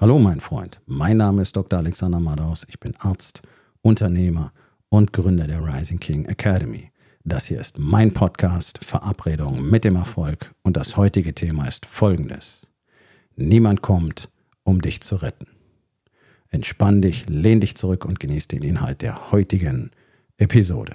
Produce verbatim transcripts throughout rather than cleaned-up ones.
Hallo mein Freund, mein Name ist Doktor Alexander Madaus, ich bin Arzt, Unternehmer und Gründer der Rising King Academy. Das hier ist mein Podcast Verabredung mit dem Erfolg und das heutige Thema ist folgendes. Niemand kommt, um dich zu retten. Entspann dich, lehn dich zurück und genieß den Inhalt der heutigen Episode.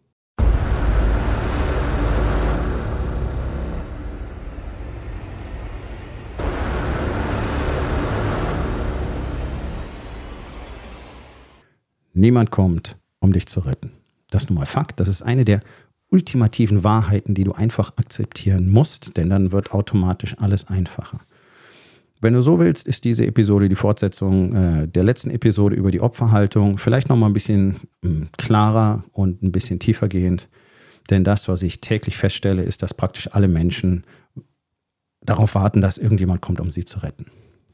Niemand kommt, um dich zu retten. Das ist nun mal Fakt. Das ist eine der ultimativen Wahrheiten, die du einfach akzeptieren musst, denn dann wird automatisch alles einfacher. Wenn du so willst, ist diese Episode die Fortsetzung äh, der letzten Episode über die Opferhaltung. Vielleicht nochmal ein bisschen mh, klarer und ein bisschen tiefer gehend. Denn das, was ich täglich feststelle, ist, dass praktisch alle Menschen darauf warten, dass irgendjemand kommt, um sie zu retten.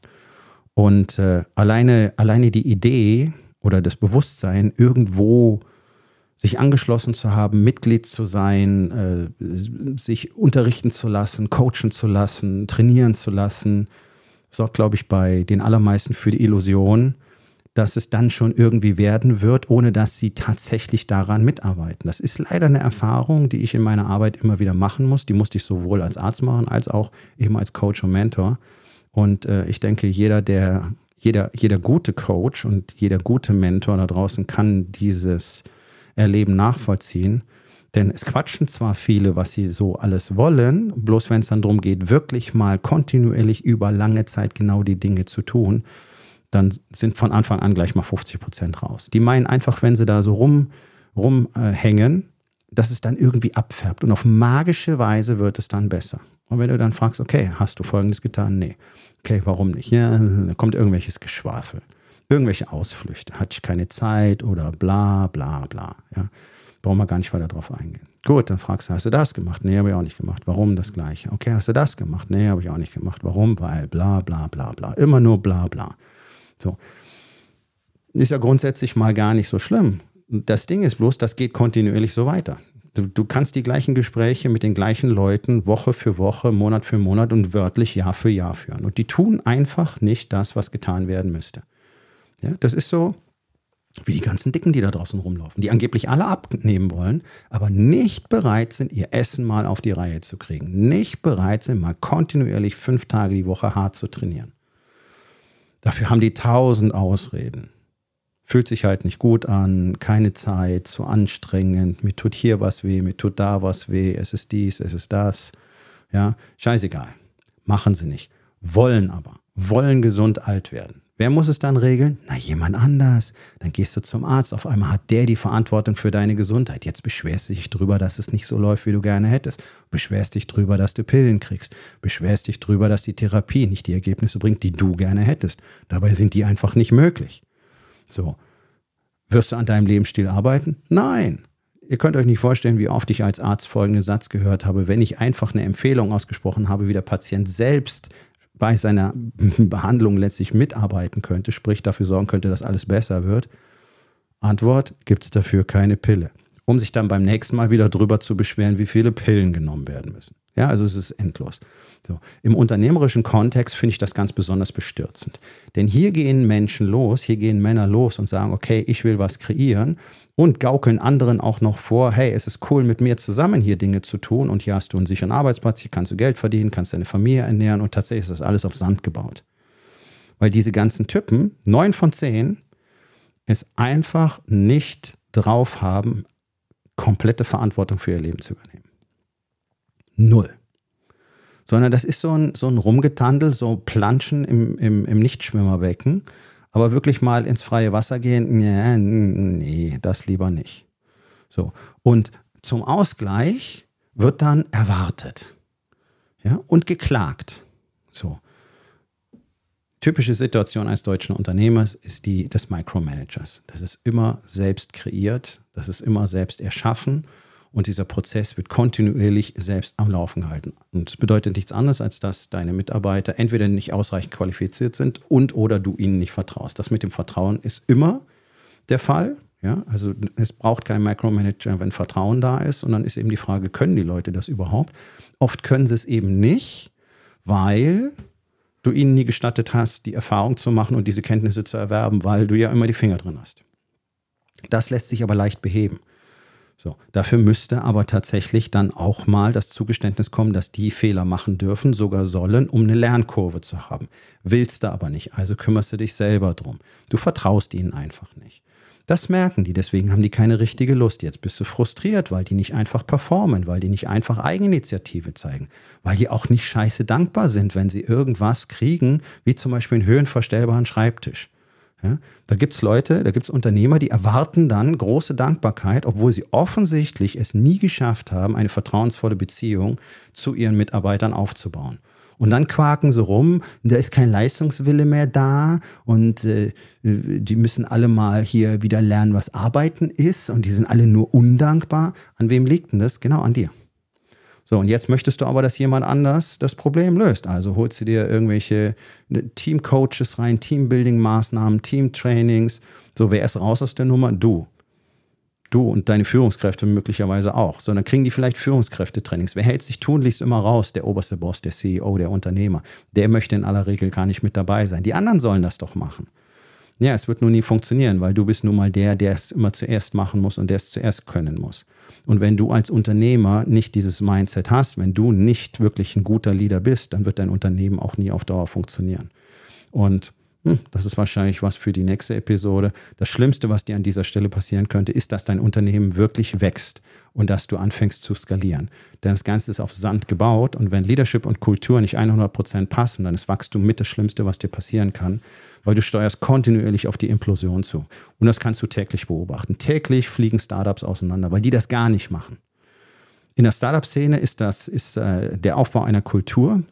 Und äh, alleine, alleine die Idee oder das Bewusstsein, irgendwo sich angeschlossen zu haben, Mitglied zu sein, äh, sich unterrichten zu lassen, coachen zu lassen, trainieren zu lassen, sorgt, glaube ich, bei den allermeisten für die Illusion, dass es dann schon irgendwie werden wird, ohne dass sie tatsächlich daran mitarbeiten. Das ist leider eine Erfahrung, die ich in meiner Arbeit immer wieder machen muss. Die musste ich sowohl als Arzt machen, als auch eben als Coach und Mentor. Und äh, ich denke, jeder, der Jeder, jeder gute Coach und jeder gute Mentor da draußen kann dieses Erleben nachvollziehen. Denn es quatschen zwar viele, was sie so alles wollen, bloß wenn es dann darum geht, wirklich mal kontinuierlich über lange Zeit genau die Dinge zu tun, dann sind von Anfang an gleich mal fünfzig Prozent raus. Die meinen einfach, wenn sie da so rum, rumhängen, äh, dass es dann irgendwie abfärbt. Und auf magische Weise wird es dann besser. Und wenn du dann fragst, okay, hast du Folgendes getan? Nee. Okay, warum nicht? Ja, da kommt irgendwelches Geschwafel, irgendwelche Ausflüchte, hatte ich keine Zeit oder bla bla bla. Ja, brauchen wir gar nicht weiter drauf eingehen. Gut, dann fragst du, hast du das gemacht? Nee, habe ich auch nicht gemacht. Warum das Gleiche? Okay, hast du das gemacht? Nee, habe ich auch nicht gemacht. Warum? Weil bla bla bla bla. Immer nur bla bla. So. Ist ja grundsätzlich mal gar nicht so schlimm. Das Ding ist bloß, das geht kontinuierlich so weiter. Du, du kannst die gleichen Gespräche mit den gleichen Leuten Woche für Woche, Monat für Monat und wörtlich Jahr für Jahr führen. Und die tun einfach nicht das, was getan werden müsste. Ja, das ist so wie die ganzen Dicken, die da draußen rumlaufen, die angeblich alle abnehmen wollen, aber nicht bereit sind, ihr Essen mal auf die Reihe zu kriegen. Nicht bereit sind, mal kontinuierlich fünf Tage die Woche hart zu trainieren. Dafür haben die tausend Ausreden. Fühlt sich halt nicht gut an, keine Zeit, zu anstrengend, mir tut hier was weh, mir tut da was weh, es ist dies, es ist das. Ja, scheißegal. Machen sie nicht. Wollen aber. Wollen gesund alt werden. Wer muss es dann regeln? Na, jemand anders. Dann gehst du zum Arzt. Auf einmal hat der die Verantwortung für deine Gesundheit. Jetzt beschwerst du dich drüber, dass es nicht so läuft, wie du gerne hättest. Beschwerst dich drüber, dass du Pillen kriegst. Beschwerst dich drüber, dass die Therapie nicht die Ergebnisse bringt, die du gerne hättest. Dabei sind die einfach nicht möglich. So, wirst du an deinem Lebensstil arbeiten? Nein. Ihr könnt euch nicht vorstellen, wie oft ich als Arzt folgenden Satz gehört habe, wenn ich einfach eine Empfehlung ausgesprochen habe, wie der Patient selbst bei seiner Behandlung letztlich mitarbeiten könnte, sprich dafür sorgen könnte, dass alles besser wird. Antwort, gibt es dafür keine Pille. Um sich dann beim nächsten Mal wieder drüber zu beschweren, wie viele Pillen genommen werden müssen. Ja, also es ist endlos. So. Im unternehmerischen Kontext finde ich das ganz besonders bestürzend. Denn hier gehen Menschen los, hier gehen Männer los und sagen, okay, ich will was kreieren und gaukeln anderen auch noch vor, hey, es ist cool, mit mir zusammen hier Dinge zu tun und hier hast du einen sicheren Arbeitsplatz, hier kannst du Geld verdienen, kannst deine Familie ernähren und tatsächlich ist das alles auf Sand gebaut. Weil diese ganzen Typen, neun von zehn, es einfach nicht drauf haben, komplette Verantwortung für ihr Leben zu übernehmen. Null. Sondern das ist so ein, so ein Rumgetandel, so Planschen im, im, im Nichtschwimmerbecken. Aber wirklich mal ins freie Wasser gehen, nee, nee, das lieber nicht. So. Und zum Ausgleich wird dann erwartet. Ja, und geklagt. So. Typische Situation eines deutschen Unternehmers ist die des Micromanagers. Das ist immer selbst kreiert, das ist immer selbst erschaffen. Und dieser Prozess wird kontinuierlich selbst am Laufen gehalten. Und es bedeutet nichts anderes, als dass deine Mitarbeiter entweder nicht ausreichend qualifiziert sind und oder du ihnen nicht vertraust. Das mit dem Vertrauen ist immer der Fall. Ja? Also es braucht keinen Micromanager, wenn Vertrauen da ist. Und dann ist eben die Frage, können die Leute das überhaupt? Oft können sie es eben nicht, weil du ihnen nie gestattet hast, die Erfahrung zu machen und diese Kenntnisse zu erwerben, weil du ja immer die Finger drin hast. Das lässt sich aber leicht beheben. So, dafür müsste aber tatsächlich dann auch mal das Zugeständnis kommen, dass die Fehler machen dürfen, sogar sollen, um eine Lernkurve zu haben. Willst du aber nicht, also kümmerst du dich selber drum. Du vertraust ihnen einfach nicht. Das merken die, deswegen haben die keine richtige Lust. Jetzt bist du frustriert, weil die nicht einfach performen, weil die nicht einfach Eigeninitiative zeigen, weil die auch nicht scheiße dankbar sind, wenn sie irgendwas kriegen, wie zum Beispiel einen höhenverstellbaren Schreibtisch. Ja, da gibt es Leute, da gibt es Unternehmer, die erwarten dann große Dankbarkeit, obwohl sie offensichtlich es nie geschafft haben, eine vertrauensvolle Beziehung zu ihren Mitarbeitern aufzubauen. Und dann quaken sie rum, da ist kein Leistungswille mehr da und äh, die müssen alle mal hier wieder lernen, was Arbeiten ist und die sind alle nur undankbar. An wem liegt denn das? Genau an dir. So, und jetzt möchtest du aber, dass jemand anders das Problem löst. Also holst du dir irgendwelche Teamcoaches rein, Teambuilding-Maßnahmen, Teamtrainings. So, wer ist raus aus der Nummer? Du. Du und deine Führungskräfte möglicherweise auch. So, dann kriegen die vielleicht Führungskräftetrainings. Wer hält sich tunlichst immer raus? Der oberste Boss, der C E O, der Unternehmer. Der möchte in aller Regel gar nicht mit dabei sein. Die anderen sollen das doch machen. Ja, es wird nur nie funktionieren, weil du bist nun mal der, der es immer zuerst machen muss und der es zuerst können muss. Und wenn du als Unternehmer nicht dieses Mindset hast, wenn du nicht wirklich ein guter Leader bist, dann wird dein Unternehmen auch nie auf Dauer funktionieren. Und hm, das ist wahrscheinlich was für die nächste Episode. Das Schlimmste, was dir an dieser Stelle passieren könnte, ist, dass dein Unternehmen wirklich wächst und dass du anfängst zu skalieren. Denn das Ganze ist auf Sand gebaut und wenn Leadership und Kultur nicht hundert Prozent passen, dann ist Wachstum mit das Schlimmste, was dir passieren kann, weil du steuerst kontinuierlich auf die Implosion zu. Und das kannst du täglich beobachten. Täglich fliegen Startups auseinander, weil die das gar nicht machen. In der Startup-Szene ist das ist, äh, der Aufbau einer Kultur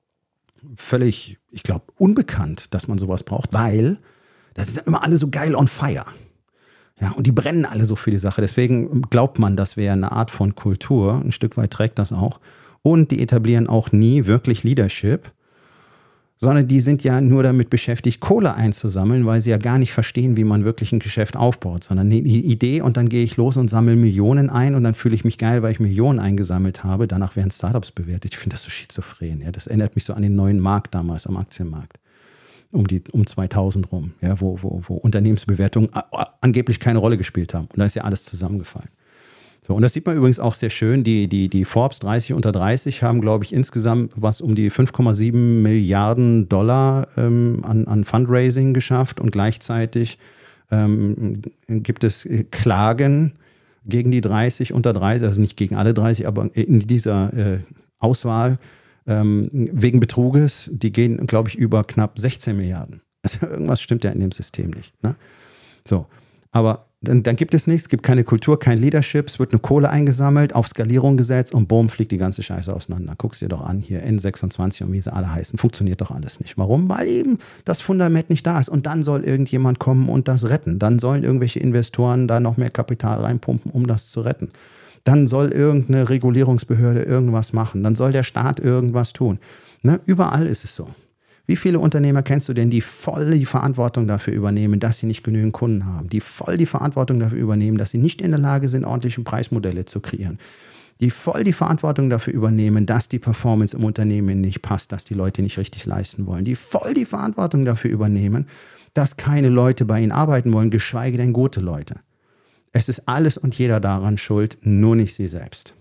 völlig, ich glaube, unbekannt, dass man sowas braucht, weil da sind immer alle so geil on fire. Ja, und die brennen alle so für die Sache. Deswegen glaubt man, das wäre eine Art von Kultur. Ein Stück weit trägt das auch. Und die etablieren auch nie wirklich Leadership, sondern die sind ja nur damit beschäftigt, Kohle einzusammeln, weil sie ja gar nicht verstehen, wie man wirklich ein Geschäft aufbaut, sondern eine Idee und dann gehe ich los und sammle Millionen ein und dann fühle ich mich geil, weil ich Millionen eingesammelt habe. Danach werden Startups bewertet. Ich finde das so schizophren. Ja. Das erinnert mich so an den neuen Markt damals am Aktienmarkt. Um, die, um zweitausend rum, ja, wo, wo, wo Unternehmensbewertungen angeblich keine Rolle gespielt haben. Und da ist ja alles zusammengefallen. So, und das sieht man übrigens auch sehr schön. Die, die, die Forbes dreißig unter dreißig haben, glaube ich, insgesamt was um die fünf Komma sieben Milliarden Dollar ähm, an, an Fundraising geschafft. Und gleichzeitig ähm, gibt es Klagen gegen die dreißig unter dreißig, also nicht gegen alle dreißig, aber in dieser äh, Auswahl ähm, wegen Betruges. Die gehen, glaube ich, über knapp sechzehn Milliarden. Also irgendwas stimmt ja in dem System nicht. Ne? So, aber Dann, dann gibt es nichts, es gibt keine Kultur, kein Leadership, es wird eine Kohle eingesammelt, auf Skalierung gesetzt und boom, fliegt die ganze Scheiße auseinander. Guck's dir doch an, hier N sechsundzwanzig und wie sie alle heißen, funktioniert doch alles nicht. Warum? Weil eben das Fundament nicht da ist und dann soll irgendjemand kommen und das retten. Dann sollen irgendwelche Investoren da noch mehr Kapital reinpumpen, um das zu retten. Dann soll irgendeine Regulierungsbehörde irgendwas machen, dann soll der Staat irgendwas tun. Ne? Überall ist es so. Wie viele Unternehmer kennst du denn, die voll die Verantwortung dafür übernehmen, dass sie nicht genügend Kunden haben, die voll die Verantwortung dafür übernehmen, dass sie nicht in der Lage sind, ordentliche Preismodelle zu kreieren, die voll die Verantwortung dafür übernehmen, dass die Performance im Unternehmen nicht passt, dass die Leute nicht richtig leisten wollen, die voll die Verantwortung dafür übernehmen, dass keine Leute bei ihnen arbeiten wollen, geschweige denn gute Leute. Es ist alles und jeder daran schuld, nur nicht sie selbst.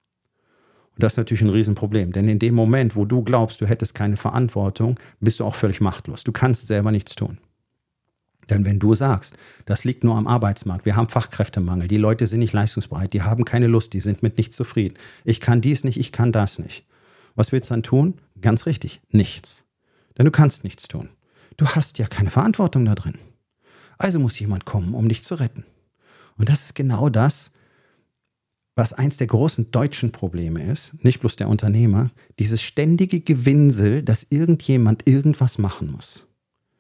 Und das ist natürlich ein Riesenproblem, denn in dem Moment, wo du glaubst, du hättest keine Verantwortung, bist du auch völlig machtlos. Du kannst selber nichts tun. Denn wenn du sagst, das liegt nur am Arbeitsmarkt, wir haben Fachkräftemangel, die Leute sind nicht leistungsbereit, die haben keine Lust, die sind mit nichts zufrieden. Ich kann dies nicht, ich kann das nicht. Was willst du dann tun? Ganz richtig, nichts. Denn du kannst nichts tun. Du hast ja keine Verantwortung da drin. Also muss jemand kommen, um dich zu retten. Und das ist genau das, was eins der großen deutschen Probleme ist, nicht bloß der Unternehmer, dieses ständige Gewinsel, dass irgendjemand irgendwas machen muss.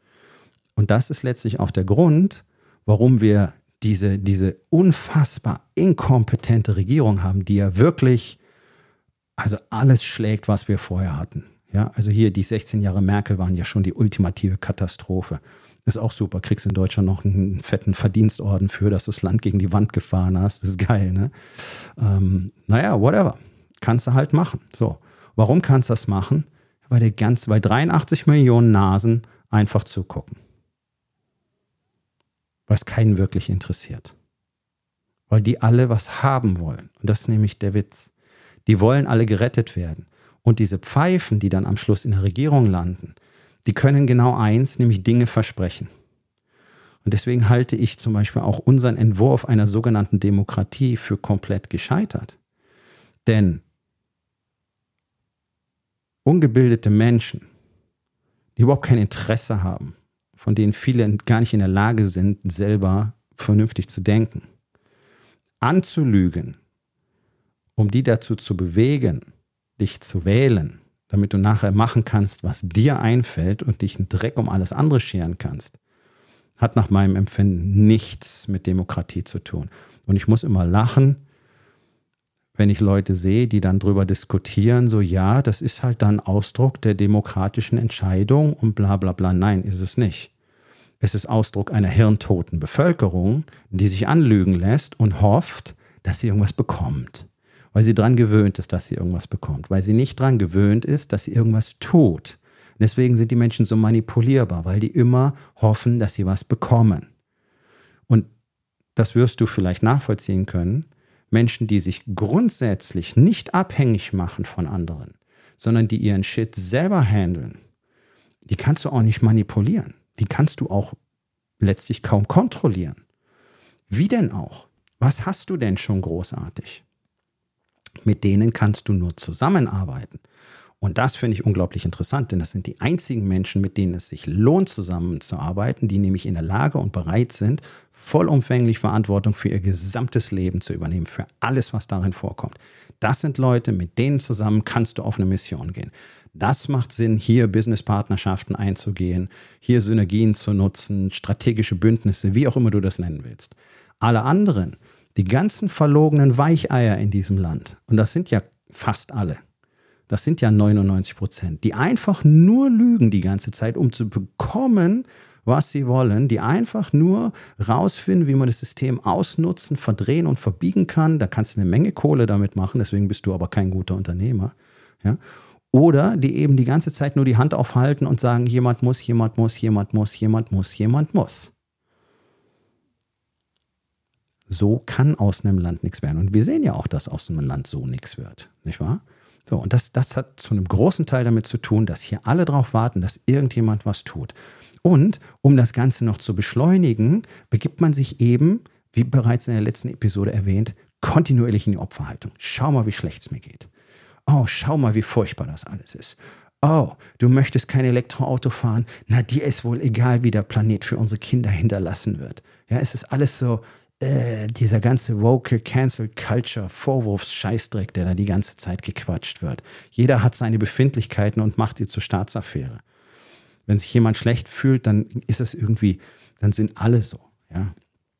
Und das ist letztlich auch der Grund, warum wir diese, diese unfassbar inkompetente Regierung haben, die ja wirklich also alles schlägt, was wir vorher hatten. Ja, also hier die sechzehn Jahre Merkel waren ja schon die ultimative Katastrophe. Ist auch super, kriegst in Deutschland noch einen fetten Verdienstorden für, dass du das Land gegen die Wand gefahren hast. Das ist geil, ne? Ähm, naja, whatever. Kannst du halt machen. So, warum kannst du das machen? Weil, der ganz, weil dreiundachtzig Millionen Nasen einfach zugucken. Was keinen wirklich interessiert. Weil die alle was haben wollen. Und das ist nämlich der Witz. Die wollen alle gerettet werden. Und diese Pfeifen, die dann am Schluss in der Regierung landen, die können genau eins, nämlich Dinge versprechen. Und deswegen halte ich zum Beispiel auch unseren Entwurf einer sogenannten Demokratie für komplett gescheitert. Denn ungebildete Menschen, die überhaupt kein Interesse haben, von denen viele gar nicht in der Lage sind, selber vernünftig zu denken, anzulügen, um die dazu zu bewegen, dich zu wählen, damit du nachher machen kannst, was dir einfällt und dich einen Dreck um alles andere scheren kannst, hat nach meinem Empfinden nichts mit Demokratie zu tun. Und ich muss immer lachen, wenn ich Leute sehe, die dann drüber diskutieren, so ja, das ist halt dann Ausdruck der demokratischen Entscheidung und bla bla bla. Nein, ist es nicht. Es ist Ausdruck einer hirntoten Bevölkerung, die sich anlügen lässt und hofft, dass sie irgendwas bekommt. Weil sie daran gewöhnt ist, dass sie irgendwas bekommt. Weil sie nicht daran gewöhnt ist, dass sie irgendwas tut. Deswegen sind die Menschen so manipulierbar, weil die immer hoffen, dass sie was bekommen. Und das wirst du vielleicht nachvollziehen können. Menschen, die sich grundsätzlich nicht abhängig machen von anderen, sondern die ihren Shit selber handeln, die kannst du auch nicht manipulieren. Die kannst du auch letztlich kaum kontrollieren. Wie denn auch? Was hast du denn schon großartig? Mit denen kannst du nur zusammenarbeiten. Und das finde ich unglaublich interessant, denn das sind die einzigen Menschen, mit denen es sich lohnt, zusammenzuarbeiten, die nämlich in der Lage und bereit sind, vollumfänglich Verantwortung für ihr gesamtes Leben zu übernehmen, für alles, was darin vorkommt. Das sind Leute, mit denen zusammen kannst du auf eine Mission gehen. Das macht Sinn, hier Businesspartnerschaften einzugehen, hier Synergien zu nutzen, strategische Bündnisse, wie auch immer du das nennen willst. Alle anderen, die ganzen verlogenen Weicheier in diesem Land, und das sind ja fast alle, das sind ja neunundneunzig Prozent, die einfach nur lügen die ganze Zeit, um zu bekommen, was sie wollen, die einfach nur rausfinden, wie man das System ausnutzen, verdrehen und verbiegen kann. Da kannst du eine Menge Kohle damit machen, deswegen bist du aber kein guter Unternehmer. Ja? Oder die eben die ganze Zeit nur die Hand aufhalten und sagen, jemand muss, jemand muss, jemand muss, jemand muss, jemand muss. So kann aus einem Land nichts werden. Und wir sehen ja auch, dass aus einem Land so nichts wird, nicht wahr? So, und das, das hat zu einem großen Teil damit zu tun, dass hier alle darauf warten, dass irgendjemand was tut. Und um das Ganze noch zu beschleunigen, begibt man sich eben, wie bereits in der letzten Episode erwähnt, kontinuierlich in die Opferhaltung. Schau mal, wie schlecht es mir geht. Oh, schau mal, wie furchtbar das alles ist. Oh, du möchtest kein Elektroauto fahren? Na, dir ist wohl egal, wie der Planet für unsere Kinder hinterlassen wird. Ja, es ist alles so, äh, dieser ganze woke Cancel Culture Vorwurfsscheißdreck, der da die ganze Zeit gequatscht wird. Jeder hat seine Befindlichkeiten und macht die zur Staatsaffäre. Wenn sich jemand schlecht fühlt, dann ist es irgendwie, dann sind alle so. Ja.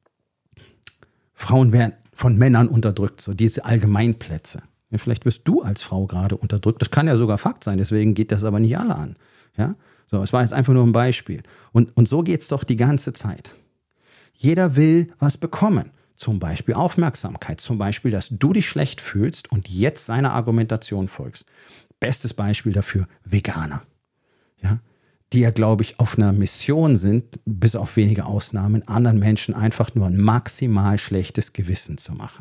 Frauen werden von Männern unterdrückt, so diese Allgemeinplätze. Ja, vielleicht wirst du als Frau gerade unterdrückt. Das kann ja sogar Fakt sein, deswegen geht das aber nicht alle an. Ja? So, es war jetzt einfach nur ein Beispiel. Und, und so geht es doch die ganze Zeit. Jeder will was bekommen. Zum Beispiel Aufmerksamkeit. Zum Beispiel, dass du dich schlecht fühlst und jetzt seiner Argumentation folgst. Bestes Beispiel dafür, Veganer. Ja? Die ja, glaube ich, auf einer Mission sind, bis auf wenige Ausnahmen, anderen Menschen einfach nur ein maximal schlechtes Gewissen zu machen.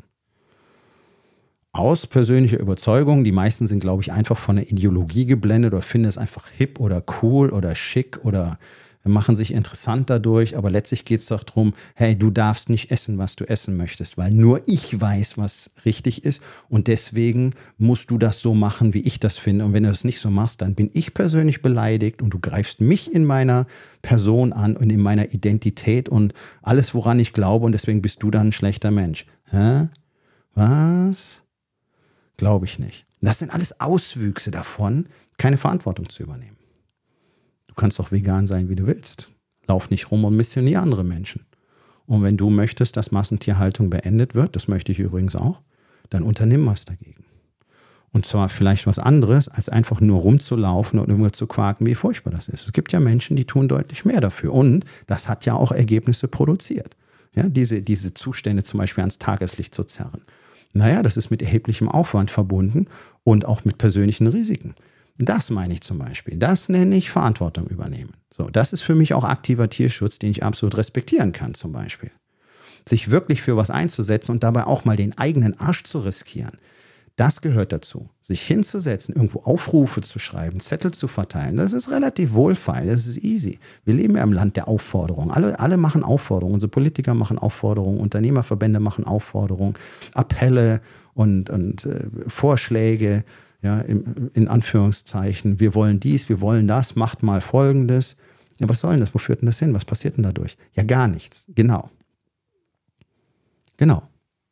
Aus persönlicher Überzeugung, die meisten sind, glaube ich, einfach von der Ideologie geblendet oder finden es einfach hip oder cool oder schick oder machen sich interessant dadurch, aber letztlich geht es doch darum, hey, du darfst nicht essen, was du essen möchtest, weil nur ich weiß, was richtig ist und deswegen musst du das so machen, wie ich das finde und wenn du das nicht so machst, dann bin ich persönlich beleidigt und du greifst mich in meiner Person an und in meiner Identität und alles, woran ich glaube und deswegen bist du dann ein schlechter Mensch. Hä? Was? Glaube ich nicht. Das sind alles Auswüchse davon, keine Verantwortung zu übernehmen. Du kannst auch vegan sein, wie du willst. Lauf nicht rum und missionier andere Menschen. Und wenn du möchtest, dass Massentierhaltung beendet wird, das möchte ich übrigens auch, dann unternimm was dagegen. Und zwar vielleicht was anderes, als einfach nur rumzulaufen und irgendwo zu quaken, wie furchtbar das ist. Es gibt ja Menschen, die tun deutlich mehr dafür. Und das hat ja auch Ergebnisse produziert. Ja, diese, diese Zustände zum Beispiel ans Tageslicht zu zerren. Naja, das ist mit erheblichem Aufwand verbunden und auch mit persönlichen Risiken. Das meine ich zum Beispiel. Das nenne ich Verantwortung übernehmen. So, das ist für mich auch aktiver Tierschutz, den ich absolut respektieren kann zum Beispiel. Sich wirklich für was einzusetzen und dabei auch mal den eigenen Arsch zu riskieren. Das gehört dazu. Sich hinzusetzen, irgendwo Aufrufe zu schreiben, Zettel zu verteilen, das ist relativ wohlfeil, das ist easy. Wir leben ja im Land der Aufforderung. Alle, alle machen Aufforderungen. Unsere Politiker machen Aufforderungen, Unternehmerverbände machen Aufforderungen, Appelle und, und äh, Vorschläge, ja, in, in Anführungszeichen. Wir wollen dies, wir wollen das, macht mal Folgendes. Ja, was soll denn das? Wo führt denn das hin? Was passiert denn dadurch? Ja, gar nichts. Genau. Genau.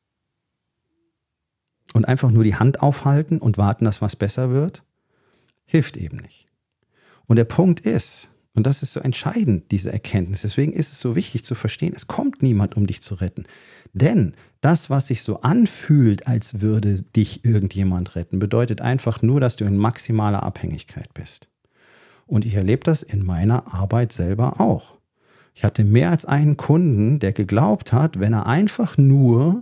Und einfach nur die Hand aufhalten und warten, dass was besser wird, hilft eben nicht. Und der Punkt ist, und das ist so entscheidend, diese Erkenntnis, deswegen ist es so wichtig zu verstehen, es kommt niemand, um dich zu retten. Denn das, was sich so anfühlt, als würde dich irgendjemand retten, bedeutet einfach nur, dass du in maximaler Abhängigkeit bist. Und ich erlebe das in meiner Arbeit selber auch. Ich hatte mehr als einen Kunden, der geglaubt hat, wenn er einfach nur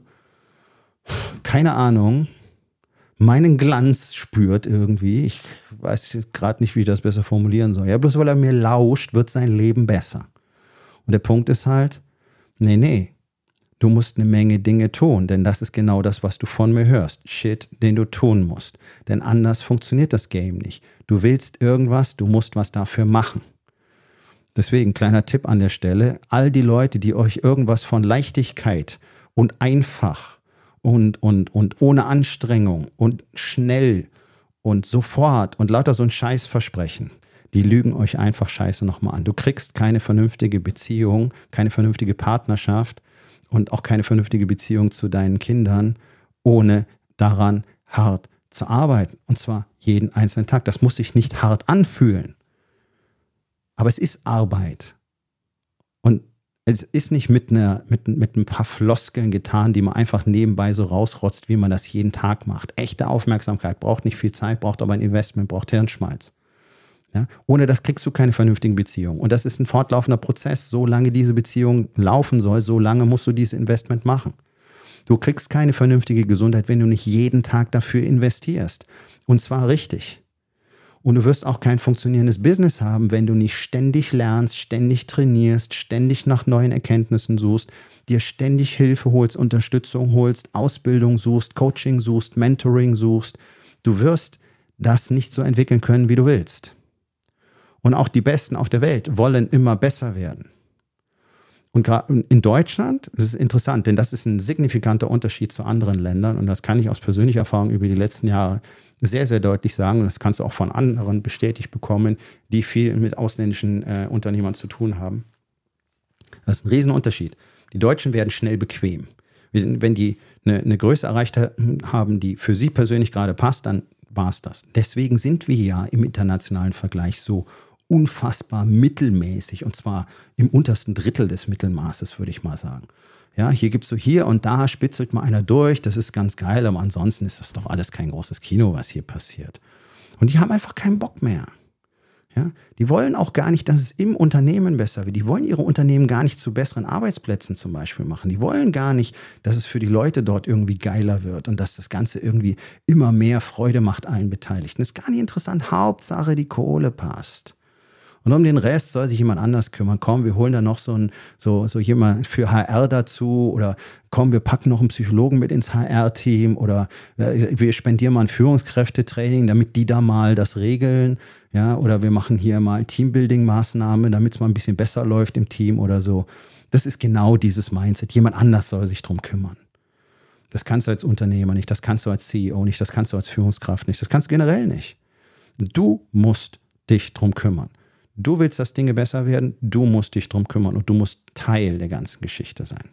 keine Ahnung, meinen Glanz spürt irgendwie. Ich weiß gerade nicht, wie ich das besser formulieren soll. Ja, bloß weil er mir lauscht, wird sein Leben besser. Und der Punkt ist halt, nee, nee, du musst eine Menge Dinge tun, denn das ist genau das, was du von mir hörst. Shit, den du tun musst. Denn anders funktioniert das Game nicht. Du willst irgendwas, du musst was dafür machen. Deswegen, kleiner Tipp an der Stelle, all die Leute, die euch irgendwas von Leichtigkeit und einfach Und, und, und ohne Anstrengung und schnell und sofort und lauter so ein Scheiß versprechen, die lügen euch einfach Scheiße nochmal an. Du kriegst keine vernünftige Beziehung, keine vernünftige Partnerschaft und auch keine vernünftige Beziehung zu deinen Kindern, ohne daran hart zu arbeiten. Und zwar jeden einzelnen Tag. Das muss sich nicht hart anfühlen. Aber es ist Arbeit. Und es ist nicht mit, einer, mit, mit ein paar Floskeln getan, die man einfach nebenbei so rausrotzt, wie man das jeden Tag macht. Echte Aufmerksamkeit braucht nicht viel Zeit, braucht aber ein Investment, braucht Hirnschmalz. Ja? Ohne das kriegst du keine vernünftigen Beziehungen. Und das ist ein fortlaufender Prozess. Solange diese Beziehung laufen soll, so lange musst du dieses Investment machen. Du kriegst keine vernünftige Gesundheit, wenn du nicht jeden Tag dafür investierst. Und zwar richtig. Und du wirst auch kein funktionierendes Business haben, wenn du nicht ständig lernst, ständig trainierst, ständig nach neuen Erkenntnissen suchst, dir ständig Hilfe holst, Unterstützung holst, Ausbildung suchst, Coaching suchst, Mentoring suchst. Du wirst das nicht so entwickeln können, wie du willst. Und auch die Besten auf der Welt wollen immer besser werden. Und gerade in Deutschland, das ist interessant, denn das ist ein signifikanter Unterschied zu anderen Ländern und das kann ich aus persönlicher Erfahrung über die letzten Jahre sehr, sehr deutlich sagen und das kannst du auch von anderen bestätigt bekommen, die viel mit ausländischen äh, Unternehmern zu tun haben. Das ist ein Riesenunterschied. Die Deutschen werden schnell bequem. Wenn die eine, eine Größe erreicht haben, die für sie persönlich gerade passt, dann war es das. Deswegen sind wir ja im internationalen Vergleich so unfassbar mittelmäßig und zwar im untersten Drittel des Mittelmaßes, würde ich mal sagen. Ja, hier gibt es so hier und da spitzelt mal einer durch, das ist ganz geil, aber ansonsten ist das doch alles kein großes Kino, was hier passiert. Und die haben einfach keinen Bock mehr. Ja, die wollen auch gar nicht, dass es im Unternehmen besser wird. Die wollen ihre Unternehmen gar nicht zu besseren Arbeitsplätzen zum Beispiel machen. Die wollen gar nicht, dass es für die Leute dort irgendwie geiler wird und dass das Ganze irgendwie immer mehr Freude macht allen Beteiligten. Das ist gar nicht interessant. Hauptsache die Kohle passt. Und um den Rest soll sich jemand anders kümmern. Komm, wir holen da noch so, ein, so, so jemand für H R dazu oder komm, wir packen noch einen Psychologen mit ins H R-Team oder äh, wir spendieren mal ein Führungskräftetraining, damit die da mal das regeln. Ja, oder wir machen hier mal Teambuilding-Maßnahmen, damit es mal ein bisschen besser läuft im Team oder so. Das ist genau dieses Mindset. Jemand anders soll sich drum kümmern. Das kannst du als Unternehmer nicht, das kannst du als C E O nicht, das kannst du als Führungskraft nicht, das kannst du generell nicht. Du musst dich drum kümmern. Du willst, dass Dinge besser werden, du musst dich drum kümmern und du musst Teil der ganzen Geschichte sein.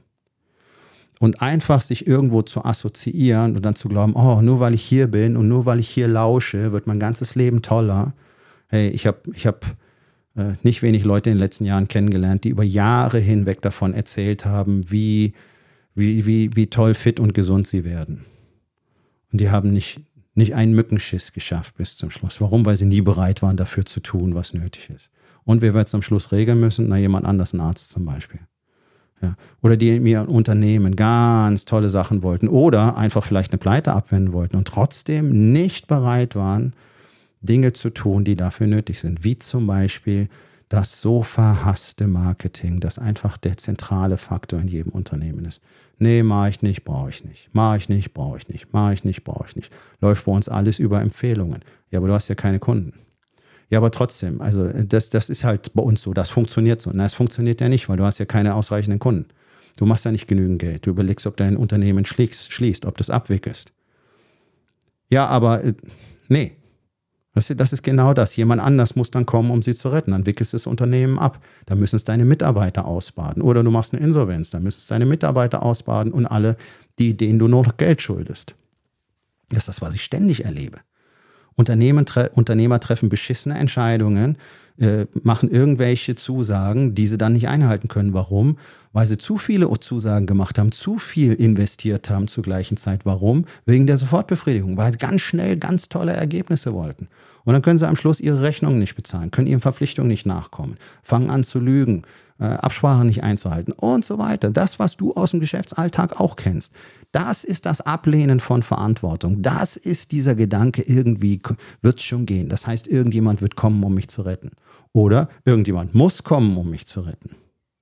Und einfach sich irgendwo zu assoziieren und dann zu glauben, oh, nur weil ich hier bin und nur weil ich hier lausche, wird mein ganzes Leben toller. Hey, ich habe ich hab, äh, nicht wenig Leute in den letzten Jahren kennengelernt, die über Jahre hinweg davon erzählt haben, wie, wie, wie, wie toll, fit und gesund sie werden. Und die haben nicht nicht einen Mückenschiss geschafft bis zum Schluss. Warum? Weil sie nie bereit waren, dafür zu tun, was nötig ist. Und wer wird es am Schluss regeln müssen? Na, jemand anders, ein Arzt zum Beispiel. Ja. Oder die in ihrem Unternehmen ganz tolle Sachen wollten oder einfach vielleicht eine Pleite abwenden wollten und trotzdem nicht bereit waren, Dinge zu tun, die dafür nötig sind, wie zum Beispiel das so verhasste Marketing, das einfach der zentrale Faktor in jedem Unternehmen ist. Nee, mache ich nicht, brauche ich nicht. Mache ich nicht, brauche ich nicht. Mache ich nicht, brauche ich nicht. Läuft bei uns alles über Empfehlungen. Ja, aber du hast ja keine Kunden. Ja, aber trotzdem, also das, das ist halt bei uns so, das funktioniert so. Na, es funktioniert ja nicht, weil du hast ja keine ausreichenden Kunden. Du machst ja nicht genügend Geld. Du überlegst, ob dein Unternehmen schließt, schließt ob du es abwickelst. Ja, aber nee. Das ist genau das. Jemand anders muss dann kommen, um sie zu retten. Dann wickelst du das Unternehmen ab. Dann müssen es deine Mitarbeiter ausbaden. Oder du machst eine Insolvenz. Dann müssen es deine Mitarbeiter ausbaden und alle, die, denen du nur noch Geld schuldest. Das ist das, was ich ständig erlebe. Unternehmen, tre- Unternehmer treffen beschissene Entscheidungen, äh, machen irgendwelche Zusagen, die sie dann nicht einhalten können. Warum? Weil sie zu viele Zusagen gemacht haben, zu viel investiert haben zur gleichen Zeit. Warum? Wegen der Sofortbefriedigung, weil sie ganz schnell ganz tolle Ergebnisse wollten. Und dann können sie am Schluss ihre Rechnungen nicht bezahlen, können ihren Verpflichtungen nicht nachkommen, fangen an zu lügen, äh, Absprachen nicht einzuhalten und so weiter. Das, was du aus dem Geschäftsalltag auch kennst. Das ist das Ablehnen von Verantwortung. Das ist dieser Gedanke, irgendwie wird es schon gehen. Das heißt, irgendjemand wird kommen, um mich zu retten. Oder irgendjemand muss kommen, um mich zu retten.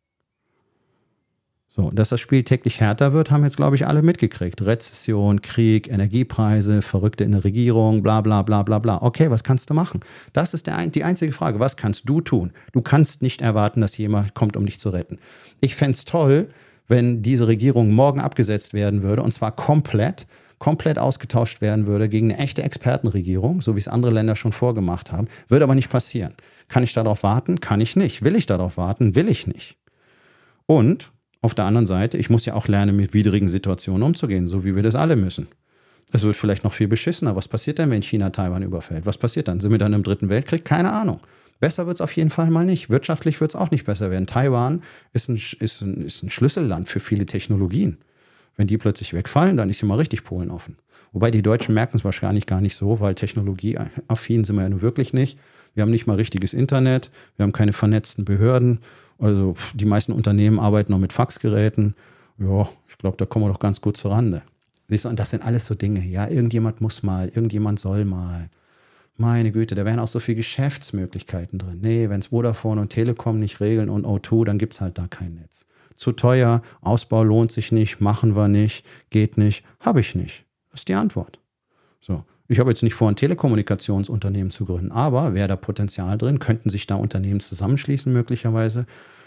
So, dass das Spiel täglich härter wird, haben jetzt, glaube ich, alle mitgekriegt. Rezession, Krieg, Energiepreise, Verrückte in der Regierung, bla bla bla bla bla. Okay, was kannst du machen? Das ist der, die einzige Frage. Was kannst du tun? Du kannst nicht erwarten, dass jemand kommt, um dich zu retten. Ich fände es toll, wenn diese Regierung morgen abgesetzt werden würde, und zwar komplett, komplett ausgetauscht werden würde gegen eine echte Expertenregierung, so wie es andere Länder schon vorgemacht haben. Würde aber nicht passieren. Kann ich darauf warten? Kann ich nicht. Will ich darauf warten? Will ich nicht. Und auf der anderen Seite, ich muss ja auch lernen, mit widrigen Situationen umzugehen, so wie wir das alle müssen. Es wird vielleicht noch viel beschissener. Was passiert denn, wenn China Taiwan überfällt? Was passiert dann? Sind wir dann im Dritten Weltkrieg? Keine Ahnung. Besser wird es auf jeden Fall mal nicht. Wirtschaftlich wird es auch nicht besser werden. Taiwan ist ein, ist, ein, ist ein Schlüsselland für viele Technologien. Wenn die plötzlich wegfallen, dann ist hier mal richtig Polen offen. Wobei die Deutschen merken es wahrscheinlich gar nicht so, weil technologieaffin sind wir ja nun wirklich nicht. Wir haben nicht mal richtiges Internet, wir haben keine vernetzten Behörden. Also die meisten Unternehmen arbeiten noch mit Faxgeräten. Ja, ich glaube, da kommen wir doch ganz gut zur Rande. Siehst du, und das sind alles so Dinge. Ja, irgendjemand muss mal, irgendjemand soll mal. Meine Güte, da wären auch so viele Geschäftsmöglichkeiten drin. Nee, wenn es Vodafone und Telekom nicht regeln und O zwei, dann gibt es halt da kein Netz. Zu teuer, Ausbau lohnt sich nicht, machen wir nicht, geht nicht, habe ich nicht. Das ist die Antwort. So. Ich habe jetzt nicht vor, ein Telekommunikationsunternehmen zu gründen, aber wäre da Potenzial drin? Könnten sich da Unternehmen zusammenschließen möglicherweise?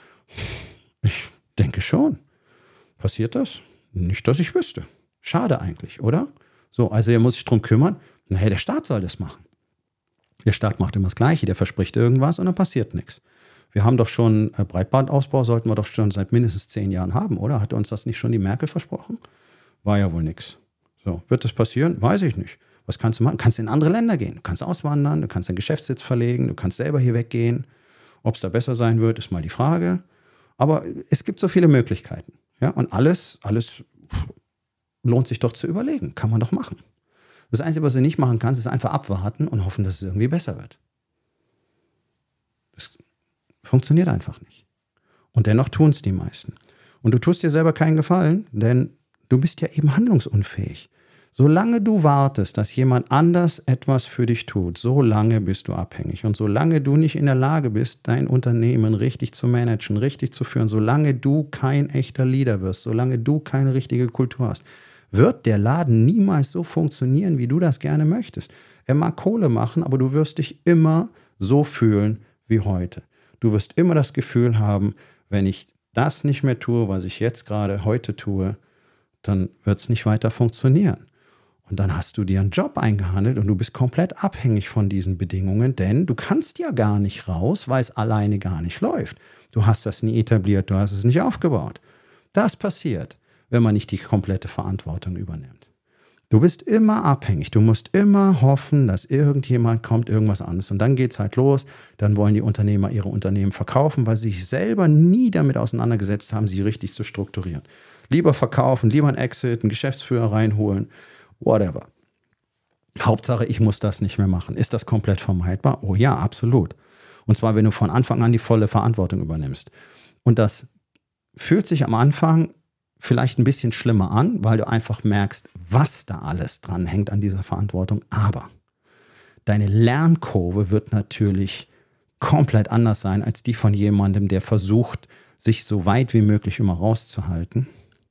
Ich denke schon. Passiert das? Nicht, dass ich wüsste. Schade eigentlich, oder? So, also er muss sich drum kümmern. Naja, der Staat soll das machen. Der Staat macht immer das Gleiche, der verspricht irgendwas und dann passiert nichts. Wir haben doch schon äh, Breitbandausbau, sollten wir doch schon seit mindestens zehn Jahren haben, oder? Hatte uns das nicht schon die Merkel versprochen? War ja wohl nichts. So, wird das passieren? Weiß ich nicht. Was kannst du machen? Du kannst in andere Länder gehen. Du kannst auswandern, du kannst deinen Geschäftssitz verlegen, du kannst selber hier weggehen. Ob es da besser sein wird, ist mal die Frage. Aber es gibt so viele Möglichkeiten. Ja? Und alles, alles lohnt sich doch zu überlegen. Kann man doch machen. Das Einzige, was du nicht machen kannst, ist einfach abwarten und hoffen, dass es irgendwie besser wird. Das funktioniert einfach nicht. Und dennoch tun es die meisten. Und du tust dir selber keinen Gefallen, denn du bist ja eben handlungsunfähig. Solange du wartest, dass jemand anders etwas für dich tut, solange bist du abhängig. Und solange du nicht in der Lage bist, dein Unternehmen richtig zu managen, richtig zu führen, solange du kein echter Leader wirst, solange du keine richtige Kultur hast, wird der Laden niemals so funktionieren, wie du das gerne möchtest. Er mag Kohle machen, aber du wirst dich immer so fühlen wie heute. Du wirst immer das Gefühl haben, wenn ich das nicht mehr tue, was ich jetzt gerade heute tue, dann wird es nicht weiter funktionieren. Und dann hast du dir einen Job eingehandelt und du bist komplett abhängig von diesen Bedingungen, denn du kannst ja gar nicht raus, weil es alleine gar nicht läuft. Du hast das nie etabliert, du hast es nicht aufgebaut. Das passiert, wenn man nicht die komplette Verantwortung übernimmt. Du bist immer abhängig, du musst immer hoffen, dass irgendjemand kommt, irgendwas anderes. Und dann geht es halt los, dann wollen die Unternehmer ihre Unternehmen verkaufen, weil sie sich selber nie damit auseinandergesetzt haben, sie richtig zu strukturieren. Lieber verkaufen, lieber ein Exit, einen Geschäftsführer reinholen, whatever. Hauptsache, ich muss das nicht mehr machen. Ist das komplett vermeidbar? Oh ja, absolut. Und zwar, wenn du von Anfang an die volle Verantwortung übernimmst. Und das fühlt sich am Anfang vielleicht ein bisschen schlimmer an, weil du einfach merkst, was da alles dran hängt an dieser Verantwortung. Aber deine Lernkurve wird natürlich komplett anders sein als die von jemandem, der versucht, sich so weit wie möglich immer rauszuhalten.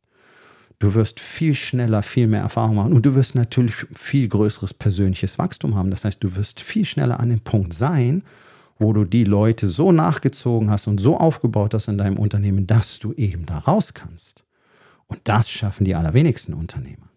Du wirst viel schneller, viel mehr Erfahrung machen und du wirst natürlich viel größeres persönliches Wachstum haben. Das heißt, du wirst viel schneller an dem Punkt sein, wo du die Leute so nachgezogen hast und so aufgebaut hast in deinem Unternehmen, dass du eben da raus kannst. Und das schaffen die allerwenigsten Unternehmer.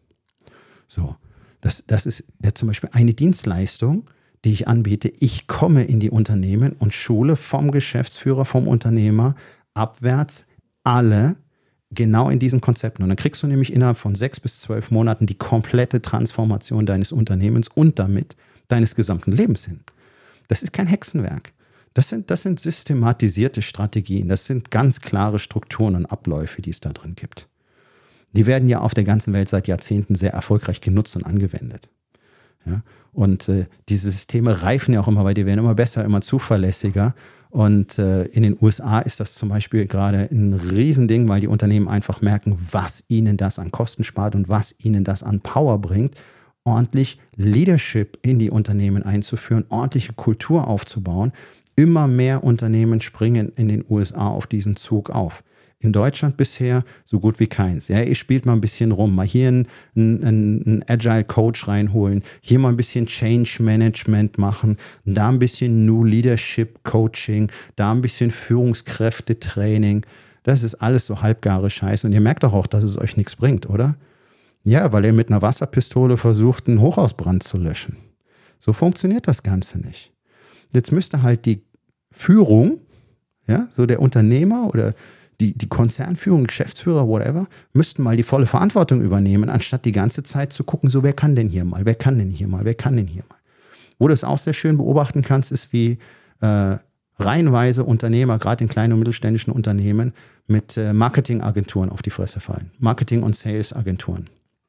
So, das, das ist ja zum Beispiel eine Dienstleistung, die ich anbiete. Ich komme in die Unternehmen und schule vom Geschäftsführer, vom Unternehmer abwärts alle genau in diesen Konzepten. Und dann kriegst du nämlich innerhalb von sechs bis zwölf Monaten die komplette Transformation deines Unternehmens und damit deines gesamten Lebens hin. Das ist kein Hexenwerk. Das sind, das sind systematisierte Strategien. Das sind ganz klare Strukturen und Abläufe, die es da drin gibt. Die werden ja auf der ganzen Welt seit Jahrzehnten sehr erfolgreich genutzt und angewendet. Ja? Und äh, diese Systeme reifen ja auch immer weiter, die werden immer besser, immer zuverlässiger. Und äh, in den U S A ist das zum Beispiel gerade ein Riesending, weil die Unternehmen einfach merken, was ihnen das an Kosten spart und was ihnen das an Power bringt, ordentlich Leadership in die Unternehmen einzuführen, ordentliche Kultur aufzubauen. Immer mehr Unternehmen springen in den U S A auf diesen Zug auf. In Deutschland bisher so gut wie keins. Ja, ihr spielt mal ein bisschen rum, mal hier einen, einen, einen Agile Coach reinholen, hier mal ein bisschen Change Management machen, da ein bisschen New Leadership Coaching, da ein bisschen Führungskräftetraining. Das ist alles so halbgare Scheiße. Und ihr merkt doch auch, dass es euch nichts bringt, oder? Ja, weil ihr mit einer Wasserpistole versucht, einen Hochhausbrand zu löschen. So funktioniert das Ganze nicht. Jetzt müsste halt die Führung, ja, so der Unternehmer oder Die, die Konzernführung, Geschäftsführer, whatever, müssten mal die volle Verantwortung übernehmen, anstatt die ganze Zeit zu gucken, so wer kann denn hier mal, wer kann denn hier mal, wer kann denn hier mal. Wo du es auch sehr schön beobachten kannst, ist wie äh, reihenweise Unternehmer, gerade in kleinen und mittelständischen Unternehmen, mit äh, Marketingagenturen auf die Fresse fallen. Marketing- und Sales-Agenturen.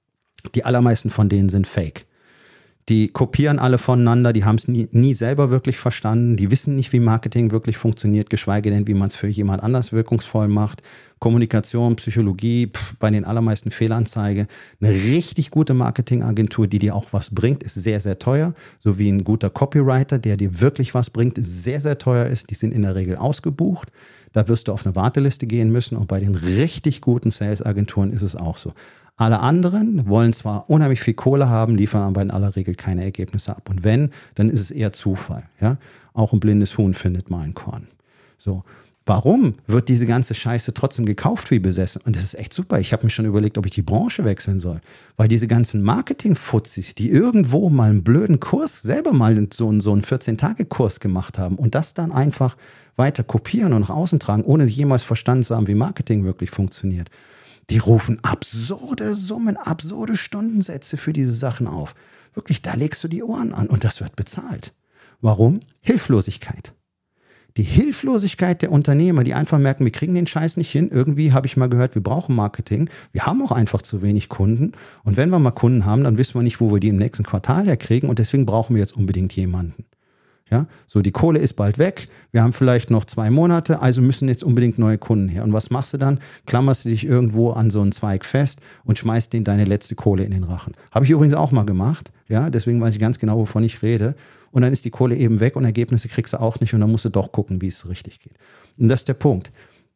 Die allermeisten von denen sind fake. Die kopieren alle voneinander, die haben es nie, nie selber wirklich verstanden, die wissen nicht, wie Marketing wirklich funktioniert, geschweige denn, wie man es für jemand anders wirkungsvoll macht. Kommunikation, Psychologie, pf, bei den allermeisten Fehlanzeige. Eine richtig gute Marketingagentur, die dir auch was bringt, ist sehr, sehr teuer. So wie ein guter Copywriter, der dir wirklich was bringt, sehr, sehr teuer ist. Die sind in der Regel ausgebucht. Da wirst du auf eine Warteliste gehen müssen und bei den richtig guten Sales-Agenturen ist es auch so. Alle anderen wollen zwar unheimlich viel Kohle haben, liefern aber in aller Regel keine Ergebnisse ab. Und wenn, dann ist es eher Zufall. Ja? Auch ein blindes Huhn findet mal ein Korn. So. Warum wird diese ganze Scheiße trotzdem gekauft wie besessen? Und das ist echt super. Ich habe mir schon überlegt, ob ich die Branche wechseln soll. Weil diese ganzen Marketing-Fuzzis, die irgendwo mal einen blöden Kurs, selber mal so, so einen vierzehn-Tage-Kurs gemacht haben und das dann einfach weiter kopieren und nach außen tragen, ohne jemals verstanden zu haben, wie Marketing wirklich funktioniert. Die rufen absurde Summen, absurde Stundensätze für diese Sachen auf. Wirklich, da legst du die Ohren an und das wird bezahlt. Warum? Hilflosigkeit. Die Hilflosigkeit der Unternehmer, die einfach merken, wir kriegen den Scheiß nicht hin. Irgendwie habe ich mal gehört, wir brauchen Marketing. Wir haben auch einfach zu wenig Kunden. Und wenn wir mal Kunden haben, dann wissen wir nicht, wo wir die im nächsten Quartal herkriegen. Und deswegen brauchen wir jetzt unbedingt jemanden. Ja, so die Kohle ist bald weg, wir haben vielleicht noch zwei Monate, also müssen jetzt unbedingt neue Kunden her. Und was machst du dann? Klammerst du dich irgendwo an so einen Zweig fest und schmeißt denen deine letzte Kohle in den Rachen. Habe ich übrigens auch mal gemacht, ja, deswegen weiß ich ganz genau, wovon ich rede. Und dann ist die Kohle eben weg und Ergebnisse kriegst du auch nicht und dann musst du doch gucken, wie es richtig geht. Und das ist der Punkt.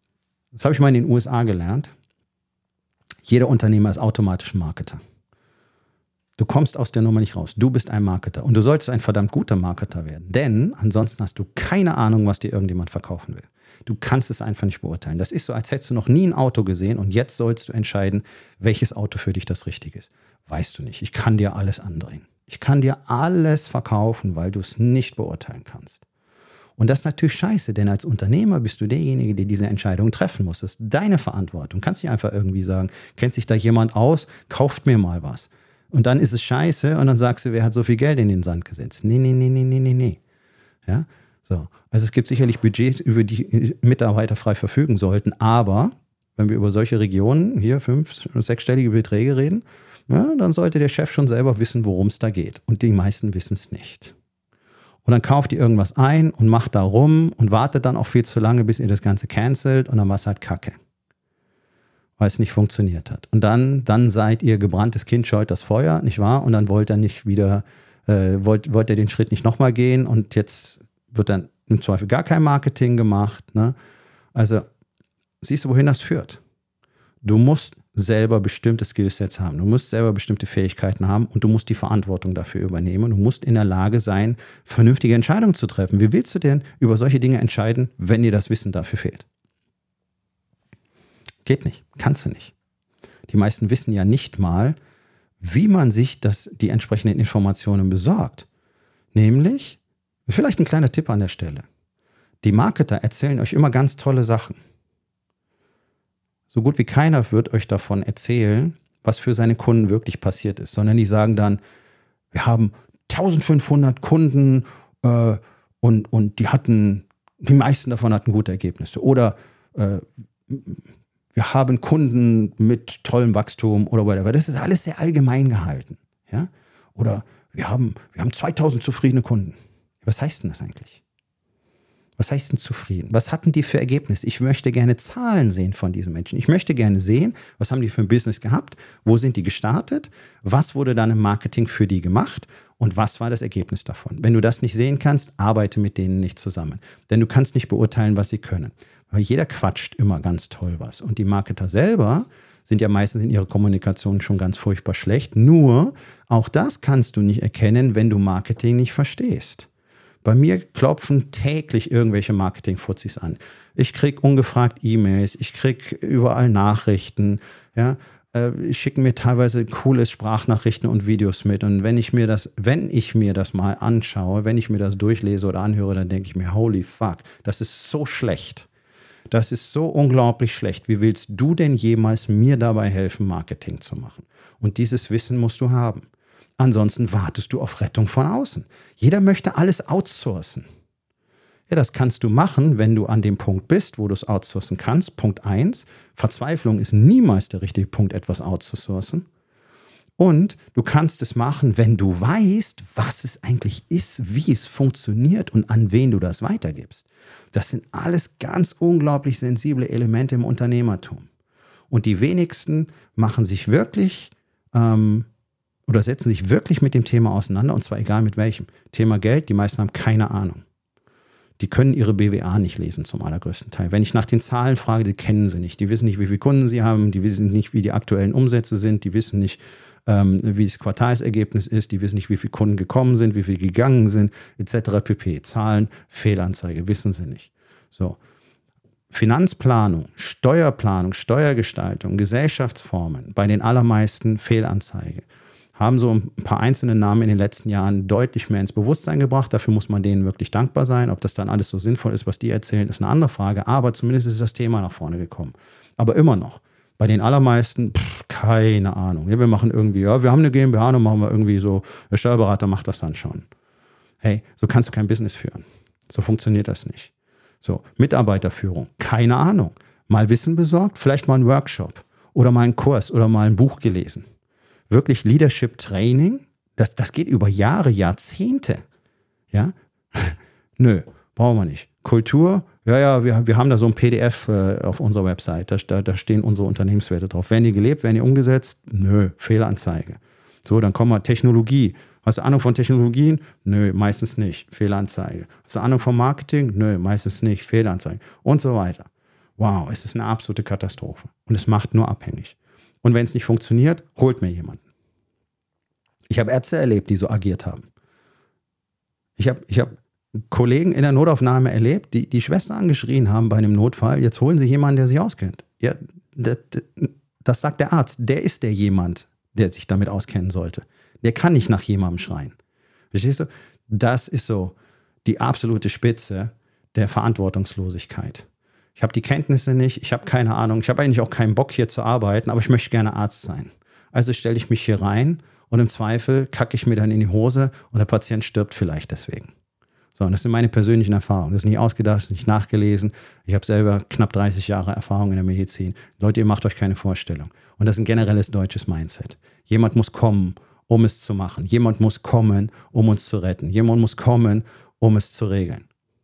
Das habe ich mal in den U S A gelernt. Jeder Unternehmer ist automatisch ein Marketer. Du kommst aus der Nummer nicht raus. Du bist ein Marketer und du solltest ein verdammt guter Marketer werden. Denn ansonsten hast du keine Ahnung, was dir irgendjemand verkaufen will. Du kannst es einfach nicht beurteilen. Das ist so, als hättest du noch nie ein Auto gesehen und jetzt sollst du entscheiden, welches Auto für dich das Richtige ist. Weißt du nicht. Ich kann dir alles andrehen. Ich kann dir alles verkaufen, weil du es nicht beurteilen kannst. Und das ist natürlich scheiße, denn als Unternehmer bist du derjenige, der diese Entscheidung treffen muss. Das ist deine Verantwortung. Du kannst nicht einfach irgendwie sagen, kennt sich da jemand aus, kauft mir mal was. Und dann ist es scheiße und dann sagst du, wer hat so viel Geld in den Sand gesetzt? Nee, nee, nee, nee, nee, nee, nee. Ja, so. Also es gibt sicherlich Budgets, über die Mitarbeiter frei verfügen sollten, aber wenn wir über solche Regionen, hier fünf-, sechsstellige Beträge reden, ja, dann sollte der Chef schon selber wissen, worum es da geht. Und die meisten wissen es nicht. Und dann kauft ihr irgendwas ein und macht da rum und wartet dann auch viel zu lange, bis ihr das Ganze cancelt und dann war es halt Kacke. Weil es nicht funktioniert hat. Und dann, dann seid ihr gebranntes Kind, scheut das Feuer, nicht wahr? Und dann wollt ihr nicht wieder äh, wollt, wollt ihr den Schritt nicht nochmal gehen und jetzt wird dann im Zweifel gar kein Marketing gemacht. Ne? Also siehst du, wohin das führt? Du musst selber bestimmte Skillsets haben. Du musst selber bestimmte Fähigkeiten haben und du musst die Verantwortung dafür übernehmen. Du musst in der Lage sein, vernünftige Entscheidungen zu treffen. Wie willst du denn über solche Dinge entscheiden, wenn dir das Wissen dafür fehlt? Geht nicht. Kannst du nicht. Die meisten wissen ja nicht mal, wie man sich das, die entsprechenden Informationen besorgt. Nämlich, vielleicht ein kleiner Tipp an der Stelle. Die Marketer erzählen euch immer ganz tolle Sachen. So gut wie keiner wird euch davon erzählen, was für seine Kunden wirklich passiert ist, sondern die sagen dann, wir haben eintausendfünfhundert Kunden äh, und, und die hatten, die meisten davon hatten gute Ergebnisse. Oder äh, wir haben Kunden mit tollem Wachstum oder whatever. Das ist alles sehr allgemein gehalten. Ja? Oder wir haben, wir haben zweitausend zufriedene Kunden. Was heißt denn das eigentlich? Was heißt denn zufrieden? Was hatten die für Ergebnisse? Ich möchte gerne Zahlen sehen von diesen Menschen. Ich möchte gerne sehen, was haben die für ein Business gehabt? Wo sind die gestartet? Was wurde dann im Marketing für die gemacht? Und was war das Ergebnis davon? Wenn du das nicht sehen kannst, arbeite mit denen nicht zusammen. Denn du kannst nicht beurteilen, was sie können. Weil jeder quatscht immer ganz toll was. Und die Marketer selber sind ja meistens in ihrer Kommunikation schon ganz furchtbar schlecht. Nur, auch das kannst du nicht erkennen, wenn du Marketing nicht verstehst. Bei mir klopfen täglich irgendwelche Marketing-Fuzis an. Ich kriege ungefragt E-Mails, ich kriege überall Nachrichten, ja, äh, schicken mir teilweise coole Sprachnachrichten und Videos mit. Und wenn ich mir das, wenn ich mir das mal anschaue, wenn ich mir das durchlese oder anhöre, dann denke ich mir, holy fuck, das ist so schlecht. Das ist so unglaublich schlecht. Wie willst du denn jemals mir dabei helfen, Marketing zu machen? Und dieses Wissen musst du haben. Ansonsten wartest du auf Rettung von außen. Jeder möchte alles outsourcen. Ja, das kannst du machen, wenn du an dem Punkt bist, wo du es outsourcen kannst. Punkt eins, Verzweiflung ist niemals der richtige Punkt, etwas outzusourcen. Und du kannst es machen, wenn du weißt, was es eigentlich ist, wie es funktioniert und an wen du das weitergibst. Das sind alles ganz unglaublich sensible Elemente im Unternehmertum. Und die wenigsten machen sich wirklich ähm, oder setzen sich wirklich mit dem Thema auseinander, und zwar egal mit welchem. Thema Geld, die meisten haben keine Ahnung. Die können ihre B W A nicht lesen zum allergrößten Teil. Wenn ich nach den Zahlen frage, die kennen sie nicht. Die wissen nicht, wie viele Kunden sie haben, die wissen nicht, wie die aktuellen Umsätze sind, die wissen nicht, ähm, wie das Quartalsergebnis ist, die wissen nicht, wie viele Kunden gekommen sind, wie viele gegangen sind, et cetera pp. Zahlen, Fehlanzeige, wissen sie nicht. So. Finanzplanung, Steuerplanung, Steuergestaltung, Gesellschaftsformen, bei den allermeisten Fehlanzeige. Haben so ein paar einzelne Namen in den letzten Jahren deutlich mehr ins Bewusstsein gebracht. Dafür muss man denen wirklich dankbar sein. Ob das dann alles so sinnvoll ist, was die erzählen, ist eine andere Frage. Aber zumindest ist das Thema nach vorne gekommen. Aber immer noch, bei den allermeisten, pff, keine Ahnung. Ja, wir machen irgendwie, ja, wir haben eine GmbH und machen wir irgendwie so, der Steuerberater macht das dann schon. Hey, so kannst du kein Business führen. So funktioniert das nicht. So, Mitarbeiterführung, keine Ahnung. Mal Wissen besorgt, vielleicht mal einen Workshop oder mal einen Kurs oder mal ein Buch gelesen. Wirklich Leadership Training, das, das geht über Jahre, Jahrzehnte. Ja? Nö, brauchen wir nicht. Kultur, ja, ja, wir, wir haben da so ein P D F äh, auf unserer Website, da, da, da stehen unsere Unternehmenswerte drauf. Werden die gelebt, werden die umgesetzt? Nö, Fehlanzeige. So, dann kommen wir Technologie. Hast du Ahnung von Technologien? Nö, meistens nicht. Fehlanzeige. Hast du Ahnung von Marketing? Nö, meistens nicht. Fehlanzeige. Und so weiter. Wow, es ist eine absolute Katastrophe. Und es macht nur abhängig. Und wenn es nicht funktioniert, holt mir jemanden. Ich habe Ärzte erlebt, die so agiert haben. Ich habe ich hab Kollegen in der Notaufnahme erlebt, die die Schwester angeschrien haben bei einem Notfall. Jetzt holen sie jemanden, der sich auskennt. Ja, das, das sagt der Arzt. Der ist der jemand, der sich damit auskennen sollte. Der kann nicht nach jemandem schreien. Verstehst du? Das ist so die absolute Spitze der Verantwortungslosigkeit. Ich habe die Kenntnisse nicht, ich habe keine Ahnung, ich habe eigentlich auch keinen Bock hier zu arbeiten, aber ich möchte gerne Arzt sein. Also stelle ich mich hier rein und im Zweifel kacke ich mir dann in die Hose und der Patient stirbt vielleicht deswegen. So, und das sind meine persönlichen Erfahrungen. Das ist nicht ausgedacht, das ist nicht nachgelesen. Ich habe selber knapp dreißig Jahre Erfahrung in der Medizin. Leute, ihr macht euch keine Vorstellung. Und das ist ein generelles deutsches Mindset. Jemand muss kommen, um es zu machen. Jemand muss kommen, um uns zu retten. Jemand muss kommen, um es zu regeln.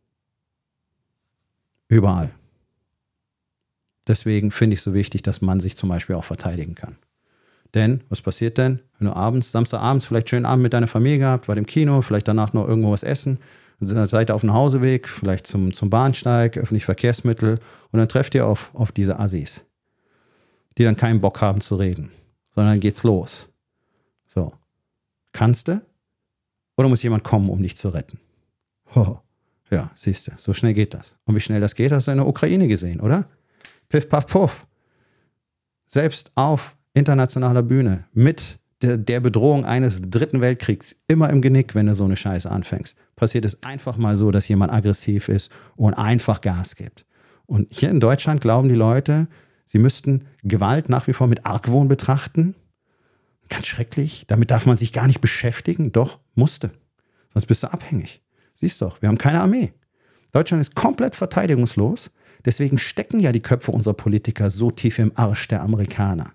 Überall. Deswegen finde ich es so wichtig, dass man sich zum Beispiel auch verteidigen kann. Denn, was passiert denn? Wenn du abends, Samstagabends vielleicht schönen Abend mit deiner Familie gehabt, war im Kino, vielleicht danach noch irgendwo was essen, dann seid ihr auf dem Hauseweg, vielleicht zum, zum Bahnsteig, öffentliche Verkehrsmittel und dann trefft ihr auf, auf diese Assis, die dann keinen Bock haben zu reden, sondern dann geht's los. So. Kannst du? Oder muss jemand kommen, um dich zu retten? Oh, ja, siehst du, so schnell geht das. Und wie schnell das geht, hast du in der Ukraine gesehen, oder? Piff, paff, puff. Selbst auf internationaler Bühne mit der, der Bedrohung eines dritten Weltkriegs immer im Genick, wenn du so eine Scheiße anfängst, passiert es einfach mal so, dass jemand aggressiv ist und einfach Gas gibt. Und hier in Deutschland glauben die Leute, sie müssten Gewalt nach wie vor mit Argwohn betrachten. Ganz schrecklich. Damit darf man sich gar nicht beschäftigen. Doch, musste. Sonst bist du abhängig. Siehst doch, wir haben keine Armee. Deutschland ist komplett verteidigungslos. Deswegen stecken ja die Köpfe unserer Politiker so tief im Arsch der Amerikaner.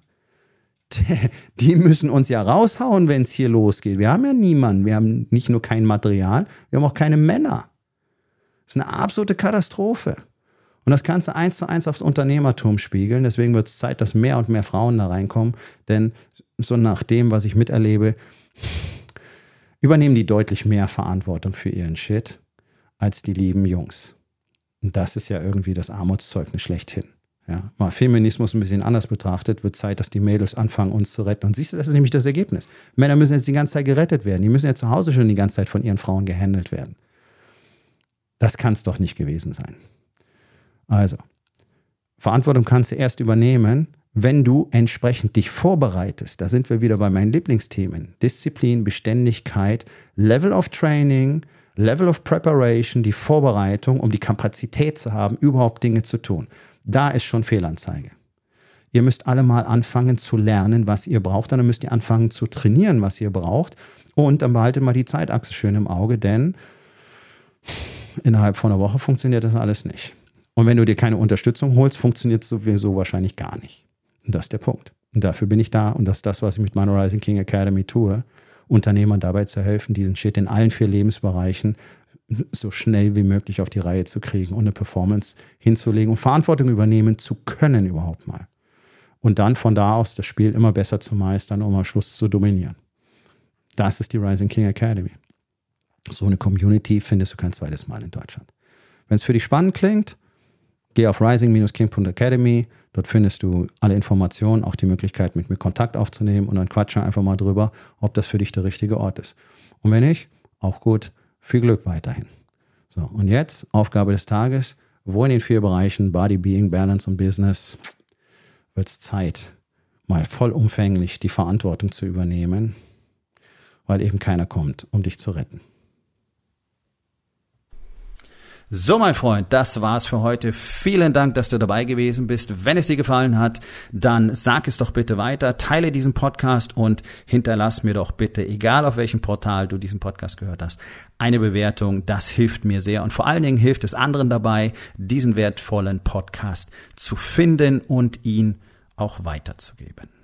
Die müssen uns ja raushauen, wenn es hier losgeht. Wir haben ja niemanden. Wir haben nicht nur kein Material, wir haben auch keine Männer. Das ist eine absolute Katastrophe. Und das kannst du eins zu eins aufs Unternehmertum spiegeln. Deswegen wird es Zeit, dass mehr und mehr Frauen da reinkommen. Denn so nach dem, was ich miterlebe, übernehmen die deutlich mehr Verantwortung für ihren Shit als die lieben Jungs. Und das ist ja irgendwie das Armutszeugnis schlechthin. Ja, mal Feminismus ein bisschen anders betrachtet, wird Zeit, dass die Mädels anfangen, uns zu retten. Und siehst du, das ist nämlich das Ergebnis. Männer müssen jetzt die ganze Zeit gerettet werden. Die müssen ja zu Hause schon die ganze Zeit von ihren Frauen gehandelt werden. Das kann es doch nicht gewesen sein. Also, Verantwortung kannst du erst übernehmen, wenn du entsprechend dich vorbereitest. Da sind wir wieder bei meinen Lieblingsthemen. Disziplin, Beständigkeit, Level of Training, Level of Preparation, die Vorbereitung, um die Kapazität zu haben, überhaupt Dinge zu tun. Da ist schon Fehlanzeige. Ihr müsst alle mal anfangen zu lernen, was ihr braucht. Dann müsst ihr anfangen zu trainieren, was ihr braucht. Und dann behaltet mal die Zeitachse schön im Auge, denn innerhalb von einer Woche funktioniert das alles nicht. Und wenn du dir keine Unterstützung holst, funktioniert es sowieso wahrscheinlich gar nicht. Und das ist der Punkt. Und dafür bin ich da. Und das ist das, was ich mit meiner Rising King Academy tue. Unternehmern dabei zu helfen, diesen Shit in allen vier Lebensbereichen so schnell wie möglich auf die Reihe zu kriegen und eine Performance hinzulegen und Verantwortung übernehmen zu können überhaupt mal. Und dann von da aus das Spiel immer besser zu meistern, um am Schluss zu dominieren. Das ist die Rising King Academy. So eine Community findest du kein zweites Mal in Deutschland. Wenn es für dich spannend klingt, geh auf rising dash king punkt academy. Dort findest du alle Informationen, auch die Möglichkeit, mit mir Kontakt aufzunehmen und dann quatschen wir einfach mal drüber, ob das für dich der richtige Ort ist. Und wenn nicht, auch gut. Viel Glück weiterhin. So, und jetzt Aufgabe des Tages. Wo in den vier Bereichen Body, Being, Balance und Business wird es Zeit, mal vollumfänglich die Verantwortung zu übernehmen, weil eben keiner kommt, um dich zu retten. So, mein Freund, das war's für heute. Vielen Dank, dass du dabei gewesen bist. Wenn es dir gefallen hat, dann sag es doch bitte weiter, teile diesen Podcast und hinterlass mir doch bitte, egal auf welchem Portal du diesen Podcast gehört hast, eine Bewertung. Das hilft mir sehr und vor allen Dingen hilft es anderen dabei, diesen wertvollen Podcast zu finden und ihn auch weiterzugeben.